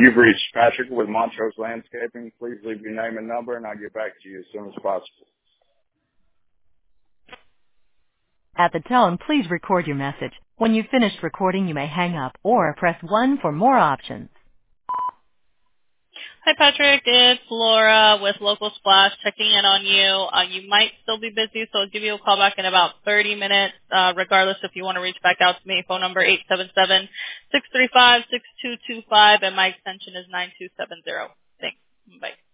You've reached Patrick with Montrose Landscaping. Please leave your name and number, and I'll get back to you as soon as possible. At the tone, please record your message. When you've finished recording, you may hang up or press 1 for more options. Hi, Patrick. It's Laura with Local Splash checking in on you. You might still be busy, so I'll give you a call back in about 30 minutes. Regardless, if you want to reach back out to me, phone number 877-635-6225, and my extension is 9270. Thanks. Bye.